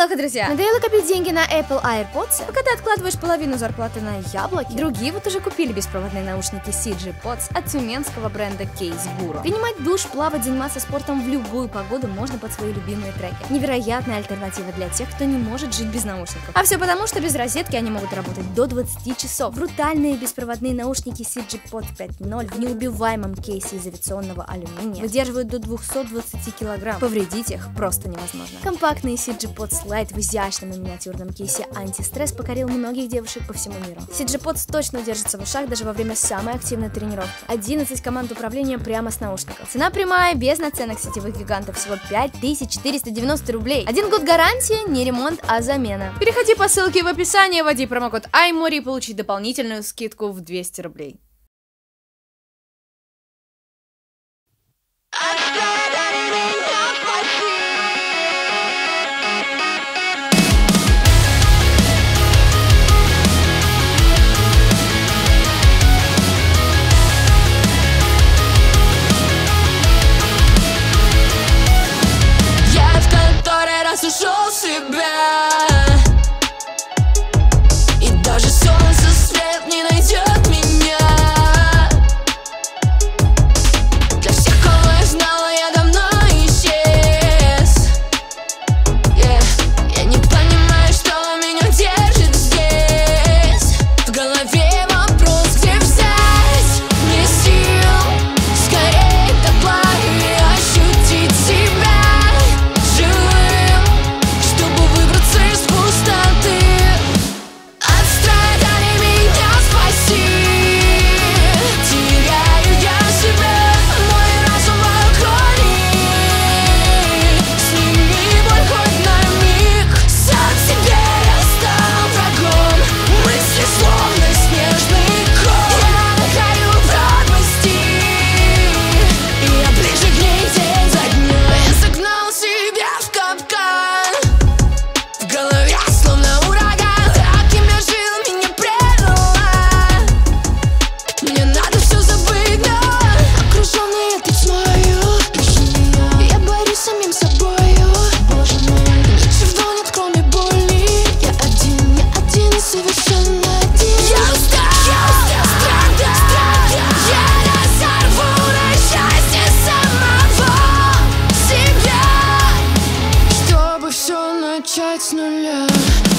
Алло, друзья! Надоело копить деньги на Apple AirPods? Пока ты откладываешь половину зарплаты на яблоки, Другие вот уже купили беспроводные наушники CG Pods от тюменского бренда Case Guru. Принимать душ, плавать, заниматься спортом в любую погоду можно под свои любимые треки. Невероятная альтернатива для тех, кто не может жить без наушников. А все потому, что без розетки они могут работать До 20 часов. Брутальные беспроводные наушники CG Pod 5.0 в неубиваемом кейсе из авиационного алюминия выдерживают до 220 килограмм. Повредить их просто невозможно. Компактный CG Pods Lite в изящном и миниатюрном кейсе антистресс покорил многих девушек по всему миру. CG Pods точно удержится в ушах даже во время самой активной тренировки. 11 команд управления прямо с наушников. Цена прямая, без наценок сетевых гигантов, всего 5490 рублей. 1 год гарантии, не ремонт, а замена. Переходи по ссылке в описании, вводи промокод Аймори и получи дополнительную скидку в 200 рублей. Ушел себя, и даже солнце свет не найдет меня. Для всех, кого я знала, я давно исчез. Я не понимаю, что меня держит здесь. В голове вопрос, где взять мне сил скорее тепла и ощутить себя. Начать с нуля.